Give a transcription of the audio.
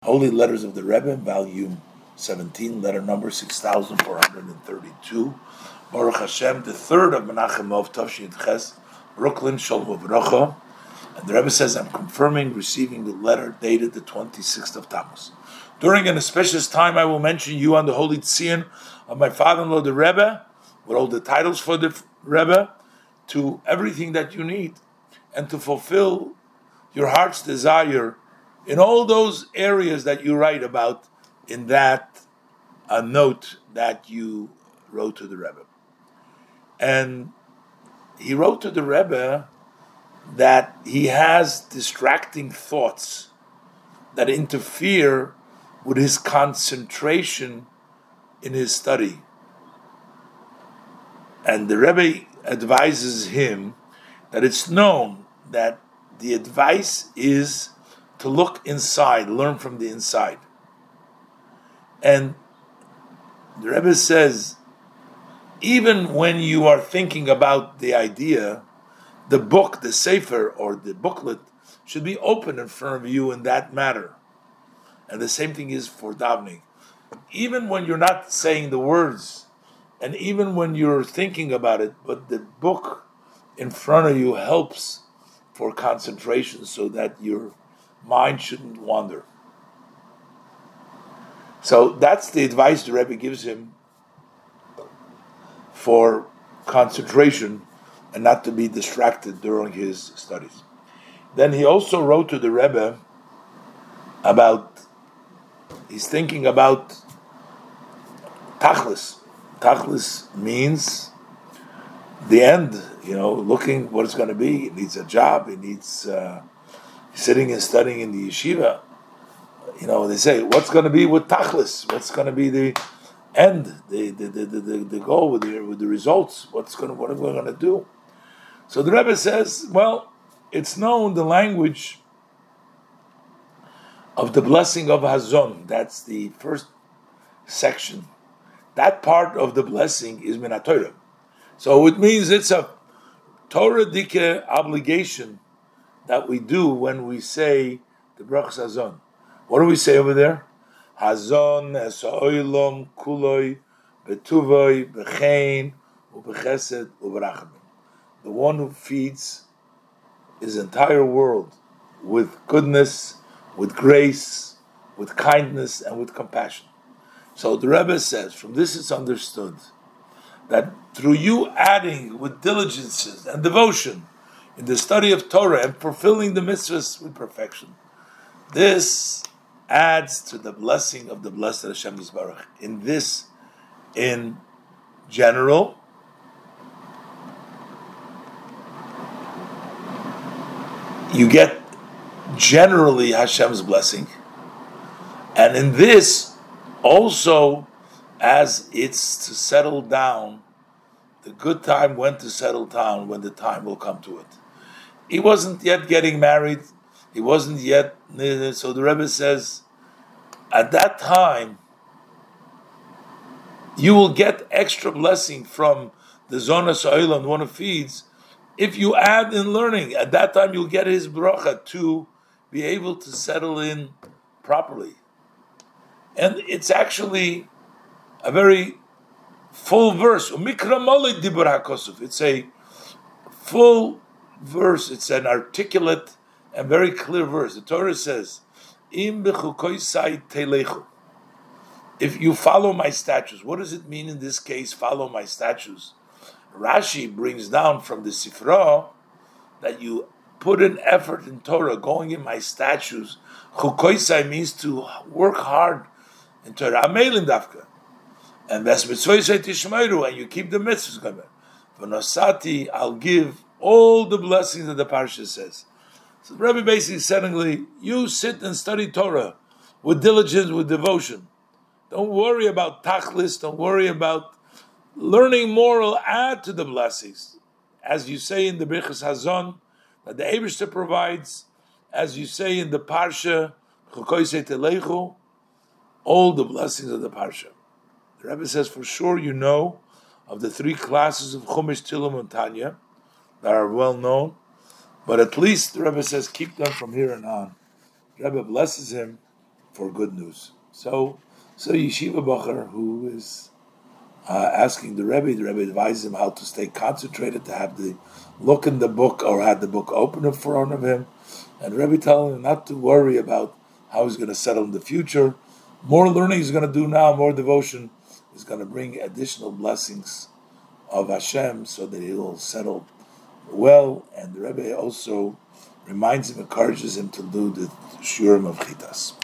Holy Letters of the Rebbe, Volume 17, letter number 6432. Baruch Hashem, the third of Menachem Mov Tavshin Ches, Brooklyn, Shalom Uvracha. And the Rebbe says, I'm confirming receiving the letter dated the 26th of Tammuz. During an auspicious time, I will mention you on the holy Tzion of my father-in-law, the Rebbe, with all the titles for the Rebbe, to everything that you need, and to fulfill your heart's desire in all those areas that you write about in that note that you wrote to the Rebbe. And he wrote to the Rebbe that he has distracting thoughts that interfere with his concentration in his study. And the Rebbe advises him that it's known that the advice is to look inside, learn from the inside. And the Rebbe says, even when you are thinking about the idea, the book, the sefer, or the booklet should be open in front of you in that matter. And the same thing is for davening. Even when you're not saying the words, and even when you're thinking about it, but the book in front of you helps for concentration so that your mind shouldn't wander. So that's the advice the Rebbe gives him for concentration and not to be distracted during his studies. Then he also wrote to the Rebbe about, he's thinking about Tachlis. Tachlis means the end, looking what it's going to be. He needs a job, he needs sitting and studying in the yeshiva. They say, what's going to be with Tachlis? What's going to be the end, the goal with the results? What are we going to do? So the Rebbe says, well, it's known the language of the blessing of Hazon. That's the first section. That part of the blessing is Min HaTorah. So it means it's a Torah dike obligation that we do when we say the Brachas Hazon. What do we say over there? Hazon es ha'olam kuloi betuvoi bechein ubechesed uberachamim. The one who feeds his entire world with goodness, with grace, with kindness, and with compassion. So the Rebbe says, from this it's understood that through you adding with diligences and devotion in the study of Torah and fulfilling the mitzvahs with perfection, this adds to the blessing of the blessed Hashem Yisbarach. In general, you get generally Hashem's blessing, and in this also, as it's to settle down, the good time when to settle down, when the time will come to it. He wasn't yet getting married, he wasn't yet, so the Rebbe says, at that time, you will get extra blessing from the Zona Sa'olam, the one who feeds, if you add in learning. At that time, you'll get his bracha to be able to settle in properly. And it's actually a very full verse. It's a full verse. It's an articulate and very clear verse. The Torah says, if you follow my statutes. What does it mean in this case, follow my statutes? Rashi brings down from the Sifra that you put an effort in Torah, going in my statutes. Chukoisai means to work hard in Torah. Amelin dafka. And and you keep the mitzvahs going. V'nosati, I'll give all the blessings that the parsha says. So the Rebbe basically is saying, you sit and study Torah with diligence, with devotion. Don't worry about tachlis, don't worry about learning more will add to the blessings. As you say in the Birchas Hazon, that the Eibishter provides, as you say in the Parsha, all the blessings of the Parsha. The Rebbe says, for sure you know of the three classes of Chumash, Tilum, and Tanya that are well known, but at least the Rebbe says, keep them from here and on. The Rebbe blesses him for good news. So Yeshiva Bacher, who is asking the Rebbe advises him how to stay concentrated, to have the look in the book or had the book open in front of him, and Rebbe telling him not to worry about how he's going to settle in the future. More learning he's going to do now, more devotion is going to bring additional blessings of Hashem so that he will settle well. And the Rebbe also reminds him, encourages him to do the Shurim of Chitas.